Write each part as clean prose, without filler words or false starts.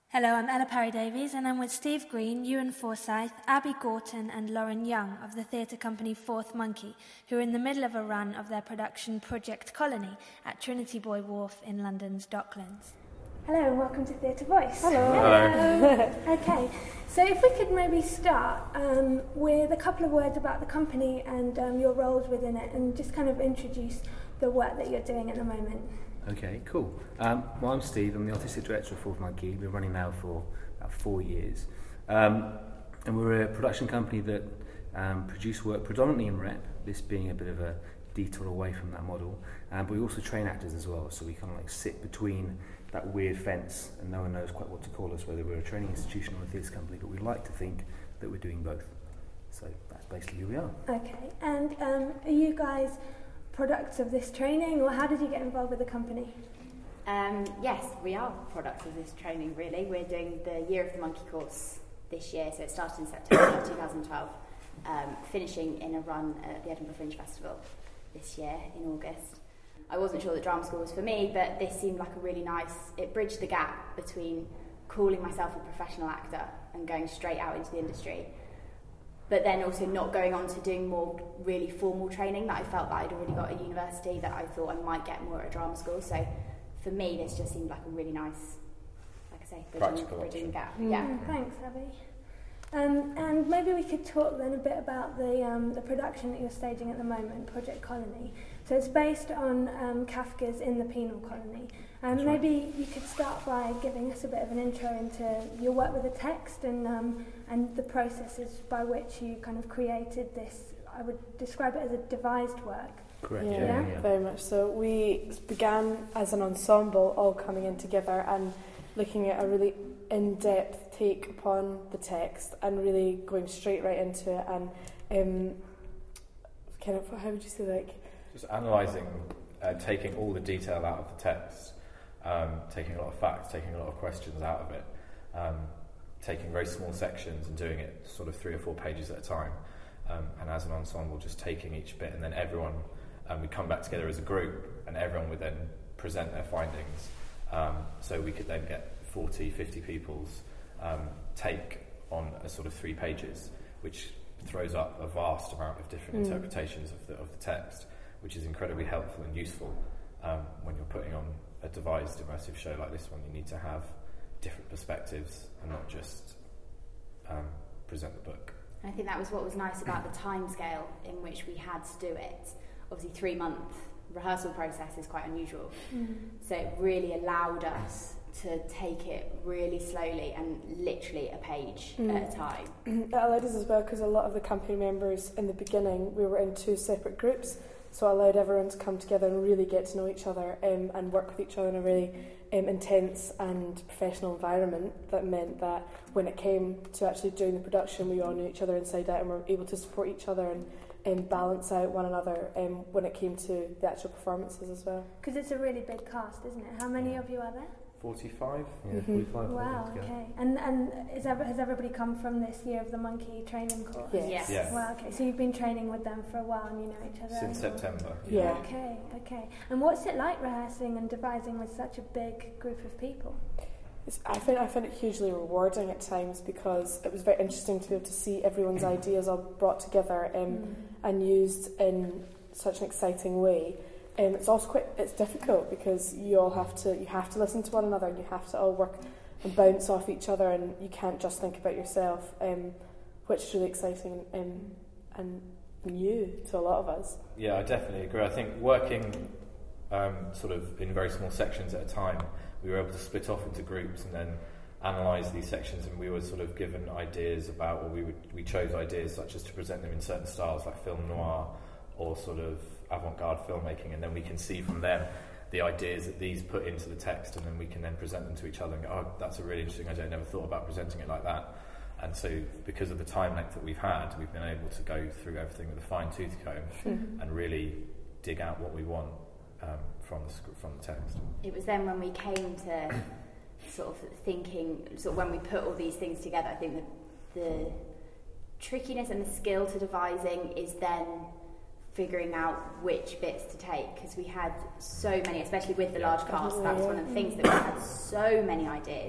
Hello, I'm Ella Parry-Davies and I'm with Steve Green, Ewan Forsyth, Abby Gorton and Lauren Young of the theatre company Fourth Monkey, who are in the middle of a run of their production Project Colony at Trinity Buoy Wharf in London's Docklands. Hello and welcome to Theatre Voice. Hello. Okay, so if we could maybe start with a couple of words about the company and your roles within it, and just kind of introduce the work that you're doing at the moment. Okay, cool. Well, I'm Steve. I'm the artistic director of Fourth Monkey. We've been running now for about 4 years. And we're a production company that produce work predominantly in rep, this being a bit of a detour away from that model. But we also train actors as well, so we kind of like sit between that weird fence and no one knows quite what to call us, whether we're a training institution or a theatre company, but we like to think that we're doing both. So that's basically who we are. Okay, and are you guys products of this training, or how did you get involved with the company? Yes, we are products of this training, really. We're doing the Year of the Monkey course this year, so it started in September 2012, finishing in a run at the Edinburgh Fringe Festival this year in August. I wasn't sure that drama school was for me, but this seemed like a really nice, it bridged the gap between calling myself a professional actor and going straight out into the industry, but then also not going on to doing more really formal training that I felt that I'd already got at university that I thought I might get more at a drama school. So for me, this just seemed like a really nice, like I say, bridging the gap. Yeah. Thanks, Abby. And maybe we could talk then a bit about the production that you're staging at the moment, Project Colony. So it's based on Kafka's In the Penal Colony. And maybe you could start by giving us a bit of an intro into your work with the text and the processes by which you kind of created this. I would describe it as a devised work. Correct, yeah. Very much so. We began as an ensemble, all coming in together and looking at a really in-depth take upon the text and really going straight right into it and kind of, how would you say, like... Just analysing, taking all the detail out of the text, taking a lot of facts, taking a lot of questions out of it, taking very small sections and doing it sort of 3 or 4 pages at a time, and as an ensemble just taking each bit, and then everyone, we'd come back together as a group and everyone would then present their findings, so we could then get 40, 50 people's take on a sort of 3 pages, which throws up a vast amount of different interpretations of the text, which is incredibly helpful and useful when you're putting on a devised immersive show like this one. You need to have different perspectives and not just present the book. And I think that was what was nice about the timescale in which we had to do it. Obviously 3-month rehearsal process is quite unusual, so it really allowed us to take it really slowly and literally a page at a time. It allowed us as well, because a lot of the company members in the beginning, we were in 2 separate groups, so it allowed everyone to come together and really get to know each other and work with each other in a really intense and professional environment. That meant that when it came to actually doing the production, we all knew each other inside out and were able to support each other and balance out one another when it came to the actual performances as well. Because it's a really big cast, isn't it? How many of you are there? 45? Yeah, 45. Wow, okay. And has everybody come from this Year of the Monkey training course? Yes. Yeah. Wow, okay. So you've been training with them for a while and you know each other? Since September. Yeah. Okay. And what's it like rehearsing and devising with such a big group of people? I found it hugely rewarding at times, because it was very interesting to be able to see everyone's ideas all brought together and used in such an exciting way. It's also it's difficult, because you have to listen to one another and you have to all work and bounce off each other, and you can't just think about yourself, which is really exciting and new to a lot of us. Yeah, I definitely agree. I think working sort of in very small sections at a time, we were able to split off into groups and then analyse these sections, and we were sort of given ideas about, or we chose ideas such as to present them in certain styles like film noir or sort of avant-garde filmmaking, and then we can see from them the ideas that these put into the text, and then we can then present them to each other and go, oh, that's a really interesting idea, I never thought about presenting it like that. And so because of the time length that we've had, we've been able to go through everything with a fine-tooth comb and really dig out what we want from the text. It was then when we came to sort of thinking, sort of when we put all these things together, I think the trickiness and the skill to devising is then figuring out which bits to take, because we had so many, especially with the large cast, that was one of the things, that we had so many ideas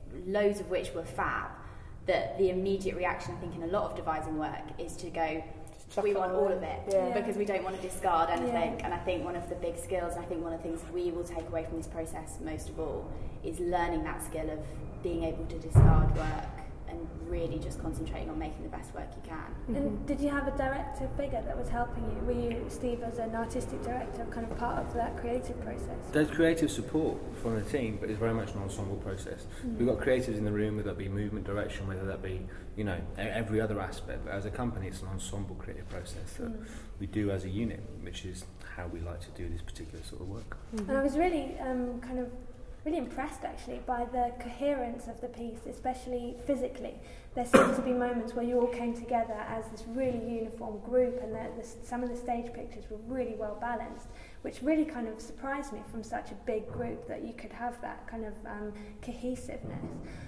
loads of which were fab, that the immediate reaction, I think, in a lot of devising work is to go, we want all of it, because we don't want to discard anything. And I think one of the big skills, and I think one of the things we will take away from this process most of all, is learning that skill of being able to discard work and really just concentrating on making the best work you can. And did you have a director figure that was helping you? Were you, Steve, as an artistic director, kind of part of that creative process? There's creative support from the team, but it's very much an ensemble process. We've got creatives in the room, whether that be movement, direction, whether that be, you know, every other aspect. But as a company, it's an ensemble creative process that we do as a unit, which is how we like to do this particular sort of work. And I was really really impressed actually by the coherence of the piece, especially physically. There seemed to be moments where you all came together as this really uniform group, and some of the stage pictures were really well balanced, which really kind of surprised me from such a big group that you could have that kind of cohesiveness.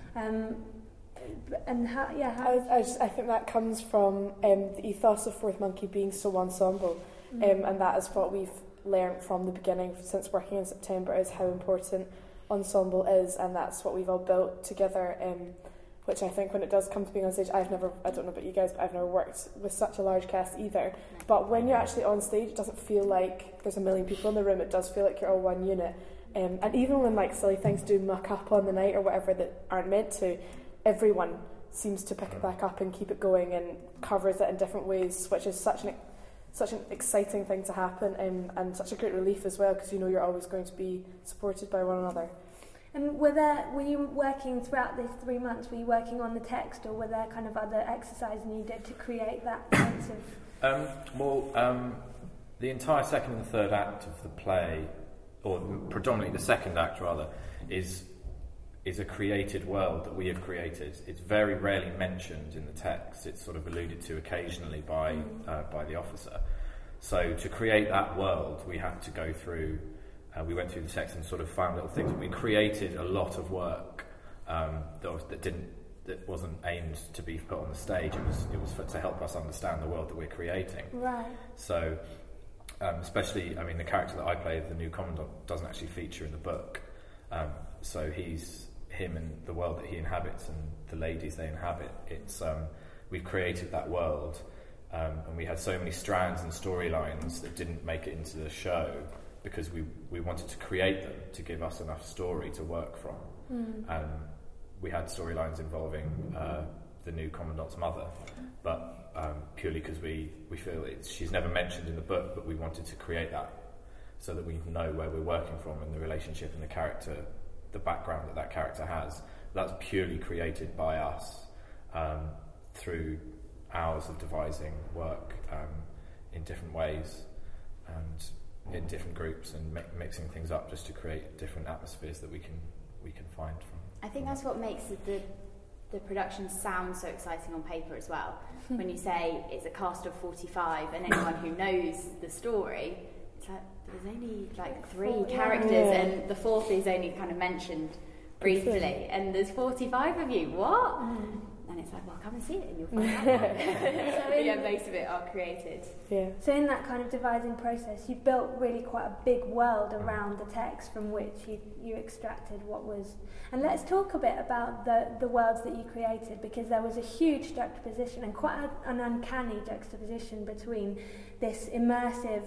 And how? I think that comes from the ethos of Fourth Monkey being so ensemble, and that is what we've learned from the beginning since working in September, is how important ensemble is, and that's what we've all built together, which I think when it does come to being on stage, I don't know about you guys, but I've never worked with such a large cast either, but when you're actually on stage, it doesn't feel like there's a million people in the room, it does feel like you're all one unit, and even when like silly things do muck up on the night or whatever that aren't meant to, everyone seems to pick it back up and keep it going and covers it in different ways, which is such an exciting thing to happen, and such a great relief as well, because you know you're always going to be supported by one another. And were you working throughout these 3 months, were you working on the text, or were there kind of other exercises you did to create that sense of... The entire second and third act of the play, or predominantly the second act rather, is a created world that we have created. It's very rarely mentioned in the text. It's sort of alluded to occasionally by the officer. So to create that world, we had to go through. We went through the text and sort of found little things. We created a lot of work that wasn't aimed to be put on the stage. It was to help us understand the world that we're creating. Right. So, especially, I mean, the character that I play, the new commandant, doesn't actually feature in the book. So him and the world that he inhabits and the ladies they inhabit, we've created that world, and we had so many strands and storylines that didn't make it into the show because we wanted to create them to give us enough story to work from. We had storylines involving the new commandant's mother, but purely because we feel she's never mentioned in the book, but we wanted to create that so that we know where we're working from and the relationship and the character, the background that character has. That's purely created by us through hours of devising work in different ways and in different groups, and mixing things up just to create different atmospheres that we can find from. I think that's what makes the production sound so exciting on paper as well. When you say it's a cast of 45 and anyone who knows the story, it's like, there's only like 3 characters, and the fourth is only kind of mentioned briefly, and there's 45 of you, what? And it's like, well, come and see it and you'll find out. But most of it are created. So in that kind of devising process, you built really quite a big world around the text from which you extracted what was... And let's talk a bit about the worlds that you created, because there was a huge juxtaposition and quite an uncanny juxtaposition between this immersive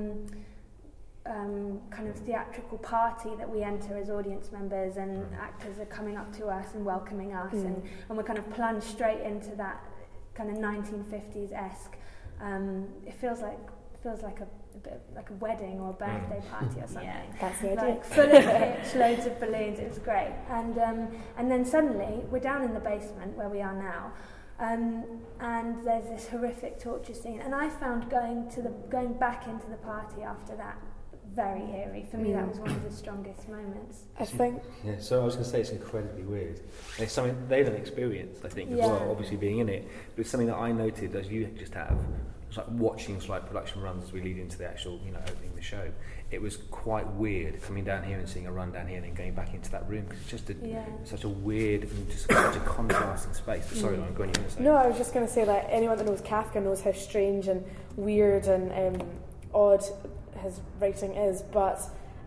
kind of theatrical party that we enter as audience members, and actors are coming up to us and welcoming us, and we're kind of plunged straight into that kind of 1950s-esque. It feels like a bit like a wedding or a birthday party or something. That's the idea. Like full of pitch, loads of balloons. It was great. And then suddenly we're down in the basement where we are now. And there's this horrific torture scene, and I found going back into the party after that very eerie. For me, that was one of the strongest moments. I think. Yeah, so I was going to say it's incredibly weird. And it's something they haven't experienced, I think, as well, obviously being in it. But it's something that I noted, as you just have. It's like watching like production runs as we lead into the actual, opening the show. It was quite weird coming down here and seeing a run down here and then going back into that room, because it's just such a weird and just such a contrasting space. But sorry, I'm going to say. No, I was just going to say that anyone that knows Kafka knows how strange and weird and odd his writing is, but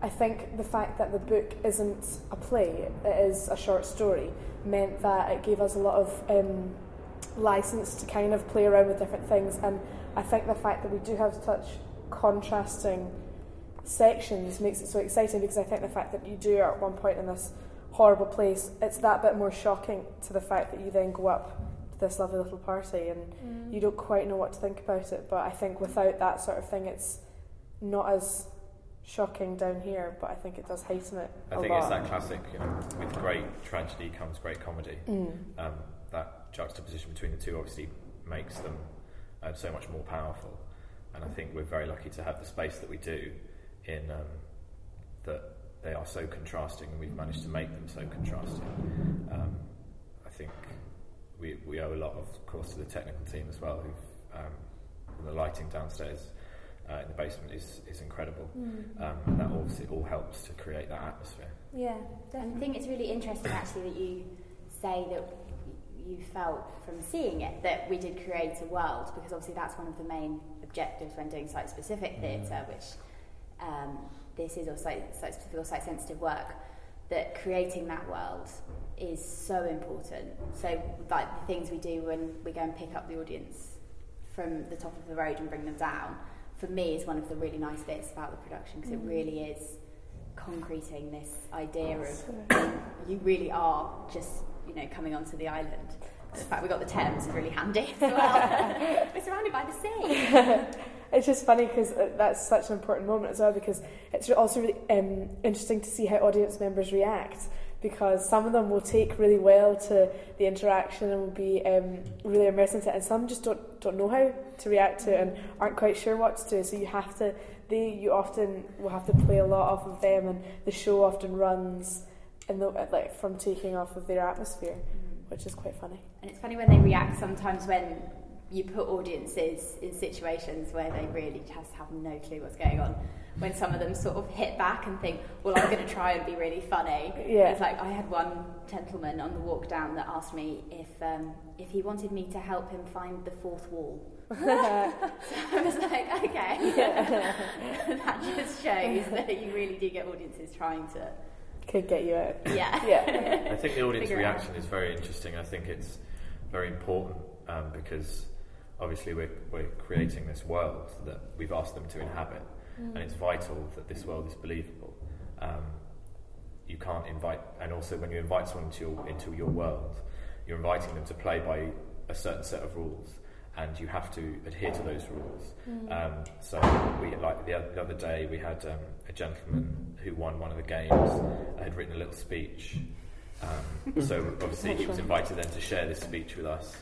I think the fact that the book isn't a play, it is a short story, meant that it gave us a lot of license to kind of play around with different things. And I think the fact that we do have such contrasting sections makes it so exciting, because I think the fact that you do at one point in this horrible place, it's that bit more shocking to the fact that you then go up to this lovely little party and you don't quite know what to think about it. But I think without that sort of thing, it's not as shocking down here, but I think it does heighten it a lot. I think it's that classic, with great tragedy comes great comedy. That juxtaposition between the two obviously makes them so much more powerful, and I think we're very lucky to have the space that we do in that they are so contrasting, and we've managed to make them so contrasting. I think we owe a lot, of course, to the technical team as well, who've the lighting downstairs in the basement is incredible, and that obviously all helps to create that atmosphere. Yeah, definitely. I think it's really interesting actually that you say that you felt from seeing it that we did create a world, because obviously that's one of the main objectives when doing site-specific theatre, which this is, or site-specific or site-sensitive work, that creating that world is so important. So like the things we do when we go and pick up the audience from the top of the road and bring them down, for me is one of the really nice bits about the production, because it really is concreting this idea of you really are just, coming onto the island. And the fact we got the Thames is really handy as well. We're surrounded by the sea. It's just funny because that's such an important moment as well, because it's also really interesting to see how audience members react, because some of them will take really well to the interaction and will be really immersed into it, and some just don't know how to react to it and aren't quite sure what to do. So you often will have to play a lot off of them, and the show often runs from taking off of their atmosphere, which is quite funny. And it's funny when they react sometimes when you put audiences in situations where they really just have no clue what's going on. When some of them sort of hit back and think, well, I'm going to try and be really funny. Yeah. It's like I had one gentleman on the walk down that asked me if he wanted me to help him find the fourth wall. So I was like, okay. That just shows that you really do get audiences trying to... Could get you out. Yeah. I think the audience reaction is very interesting. I think it's very important because obviously we're creating this world that we've asked them to inhabit, and it's vital that this world is believable. You can't invite, and also when you invite someone into your world, you're inviting them to play by a certain set of rules, and you have to adhere to those rules. So we, like the other day, we had a gentleman who won one of the games, had written a little speech. So obviously he was invited then to share this speech with us,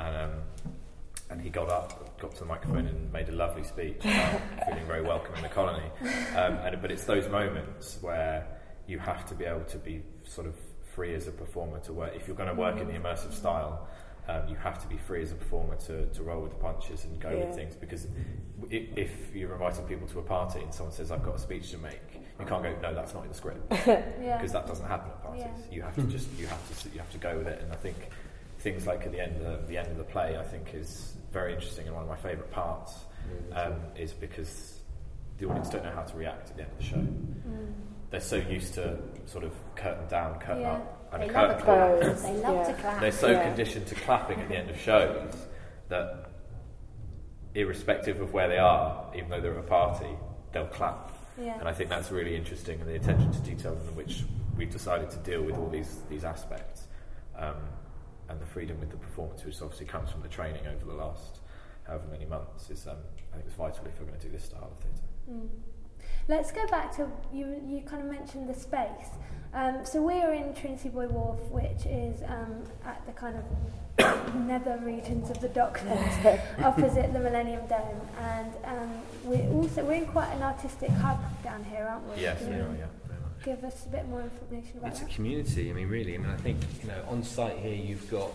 and he got to the microphone and made a lovely speech, feeling very welcome in the colony. But it's those moments where you have to be able to be sort of free as a performer to work. If you're going to work in the immersive style, you have to be free as a performer to roll with the punches and go with things, because if you're inviting people to a party and someone says, I've got a speech to make, you can't go, no, that's not in the script, because that doesn't happen at parties. You have to go with it. And I think things like at the end of the play, I think, is very interesting, and one of my favourite parts is because the audience don't know how to react at the end of the show. They're so used to sort of curtain down, curtain up, and they a curtain close. They love to clap. They're so conditioned to clapping at the end of shows that irrespective of where they are, even though they're at a party, they'll clap. And I think that's really interesting, and the attention to detail in which we've decided to deal with all these aspects, and the freedom with the performance, which obviously comes from the training over the last however many months, is I think it's vital if we're going to do this style of theatre. Let's go back to, you kind of mentioned the space. So we are in Trinity Buoy Wharf, which is at the kind of nether regions of the Docklands, opposite the Millennium Dome, and we're in quite an artistic hub down here, aren't we? Yes, we are, yeah. Give us a bit more information about that. It's a community. I think on site here you've got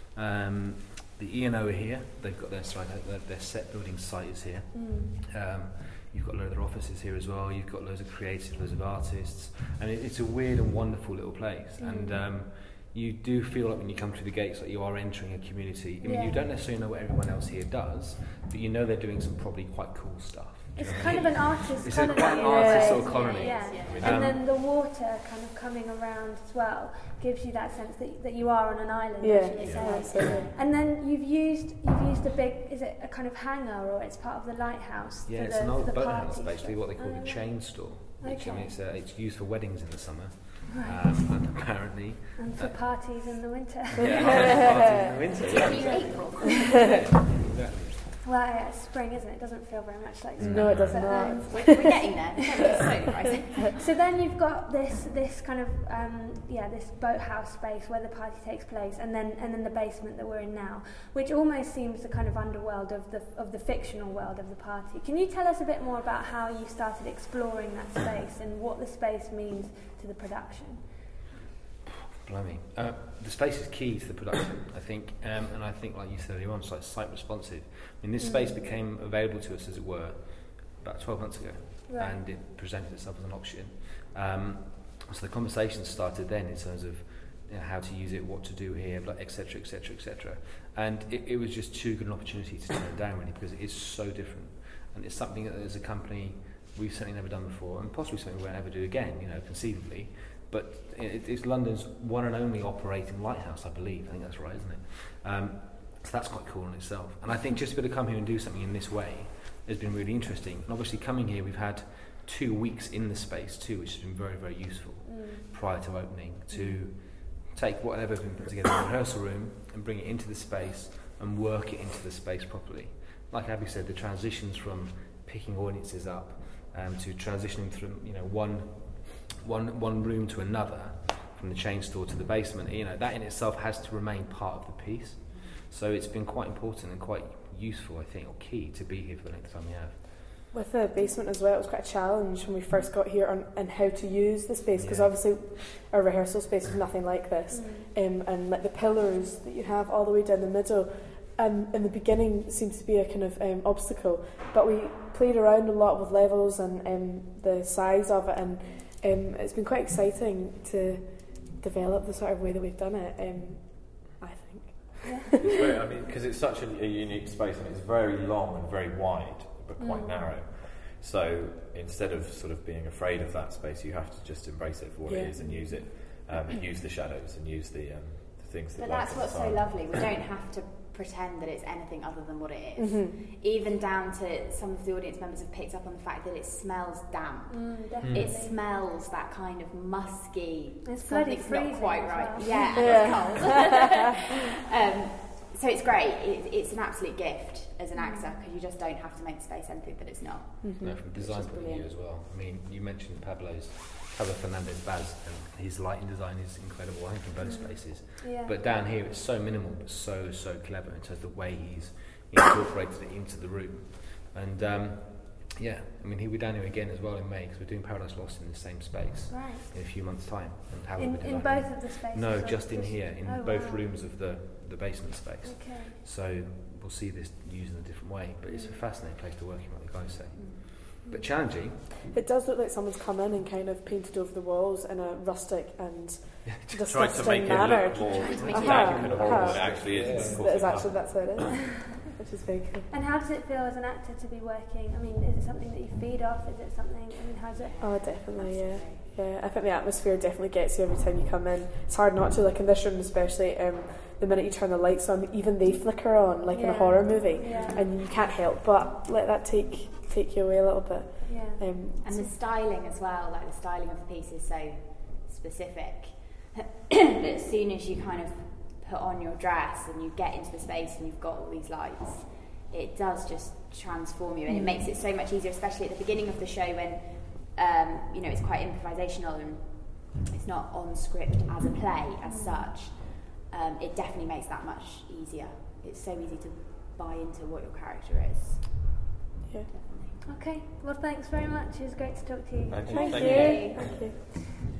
the E&O here. They've got their set building site is here. You've got a load of their offices here as well. You've got loads of creatives, loads of artists, and it's a weird and wonderful little place. And you do feel like when you come through the gates like you are entering a community. You don't necessarily know what everyone else here does, but you know they're doing some probably quite cool stuff. It's kind of an artist It's colony. quite an artist sort of colony. Yeah. Um, And then the water kind of coming around as well gives you that sense that you are on an island. Yeah, as you say. absolutely. And then you've used a big, is it a kind of hangar or it's part of the lighthouse? Yeah, for it's the, an for old the boathouse, party basically, stuff? what they call Oh, the chain store. Which, I Okay. mean, it's used for weddings in the summer, Right. and apparently... And for parties in the winter. Yeah, parties in the winter. It's only April. Exactly. Well, yeah, it's spring, isn't it? It doesn't feel very much like spring. No, it does But, not. We're getting there. It's so depressing. So then you've got this kind of this boathouse space where the party takes place, and then the basement that we're in now, which almost seems the kind of underworld of the fictional world of the party. Can you tell us a bit more about how you started exploring that space and what the space means to the production? Blimey. The space is key to the production, I think, and I think, like you said earlier on, it's like site responsive. I mean, this space became available to us, as it were, about 12 months ago, Right. and it presented itself as an option. So the conversation started then in terms of how to use it, what to do here, etc., etc., etc. And it was just too good an opportunity to turn down, really, because it is so different, and it's something that, as a company, we've certainly never done before, and possibly something we won't ever do again, conceivably. But it's London's one and only operating lighthouse, I believe. I think that's right, isn't it? So that's quite cool in itself. And I think just to be able to come here and do something in this way has been really interesting. And obviously coming here, we've had 2 weeks in the space too, which has been very, very useful prior to opening, to take whatever's been put together in the rehearsal room and bring it into the space and work it into the space properly. Like Abby said, the transitions from picking audiences up to transitioning through one room to another, from the chain store to the basement, that in itself has to remain part of the piece. So it's been quite important and quite useful, I think, or key to be here for the next time we have. With the basement as well, it was quite a challenge when we first got here on how to use the space, because obviously our rehearsal space was nothing like this, and like the pillars that you have all the way down the middle, in the beginning seems to be a kind of obstacle, but we played around a lot with levels and the size of it, and it's been quite exciting to develop the sort of way that we've done it, I think. It's very, because it's such a unique space, and it's very long and very wide, but quite narrow. So instead of sort of being afraid of that space, you have to just embrace it for what it is and use it, use the shadows and use the things that. But that's what's so lovely. We don't have to pretend that it's anything other than what it is. Even down to some of the audience members have picked up on the fact that it smells damp. Definitely. It smells that kind of musky. It's bloody something's freezing not quite as right. well. Yeah, it's cold. So it's great. It's an absolute gift as an actor, because you just don't have to make the space anything that it's not. No, from a design point of view as well. I mean, you mentioned Pablo Fernandez-Baz, and his lighting design is incredible, I think, in both spaces. Yeah. But down here, it's so minimal, but so clever in terms of the way he's incorporated it into the room. And I mean, he'll be down here again as well in May, because we're doing Paradise Lost in the same space in a few months' time. And how we'll be In both of the spaces? No, or just in here, in both rooms of the basement space. Okay. So we'll see this used in a different way, but it's a fascinating place to work in, what the guys say. But challenging. It does look like someone's come in and kind of painted over the walls in a rustic and tried to make manner. it look more it dank and horrible than it actually is. That's how it is, which is very cool. And how does it feel as an actor to be working? I mean, is it something that you feed off? Is it something, I mean, how's it? Oh, definitely, yeah. Yeah, I think the atmosphere definitely gets you every time you come in. It's hard not to, like in this room especially, the minute you turn the lights on, even they flicker on, like in a horror movie, and you can't help but let that take you away a little bit. Yeah. And the styling as well, like the styling of the piece is so specific that as soon as you kind of put on your dress and you get into the space and you've got all these lights, it does just transform you, and it makes it so much easier, especially at the beginning of the show when it's quite improvisational and it's not on script as a play as such. It definitely makes that much easier. It's so easy to buy into what your character is. Yeah. Definitely. Okay, well, thanks very much. It was great to talk to you. Thank you. Thank you.